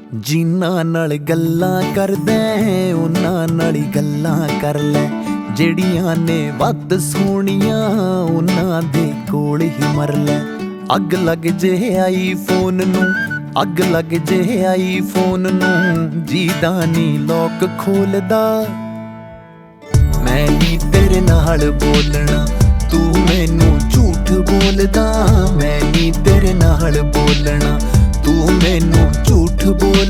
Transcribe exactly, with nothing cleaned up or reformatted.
ਜਿਨ੍ਹਾਂ ਨਾਲ ਗੱਲਾਂ ਕਰਦਾ ਉਹਨਾਂ ਨਾਲ ਹੀ ਗੱਲਾਂ ਕਰ ਲੈ, ਜਿਹੜੀਆਂ ਨੇ ਵੱਧ ਸੋਹਣੀਆਂ ਉਹਨਾਂ ਦੇ ਕੋਲ ਹੀ ਮਰ ਲੈ। ਅੱਗ ਲੱਗ ਜੇ ਆਈਫੋਨ ਨੂੰ, ਅੱਗ ਲੱਗ ਜੇ ਆਈਫੋਨ ਨੂੰ, ਜੀਦਾ ਨੀ ਲੋਕ ਖੋਲਦਾ। ਮੈਂ ਨੀ ਤੇਰੇ ਨਾਲ ਬੋਲਣਾ, ਤੂੰ ਮੈਨੂੰ ਝੂਠ ਬੋਲਦਾ। ਮੈਂ ਨੀ ਤੇਰੇ ਨਾਲ ਬੋਲਣਾ, ਤੂੰ ਮੈਨੂੰ ਝੂਠ ਬੋਲ